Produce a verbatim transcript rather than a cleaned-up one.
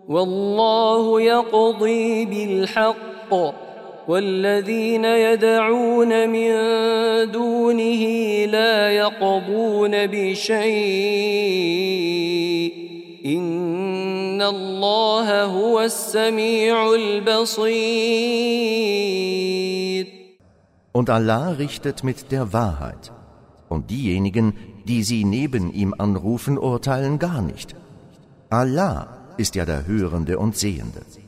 والله يقضي بالحق والذين يدعون من دونه لا يقضون بشيء إن الله هو السميع البصير. Und Allah richtet mit der Wahrheit, und diejenigen, die sie neben ihm anrufen, urteilen gar nicht. Allah ist ja der Hörende und Sehende.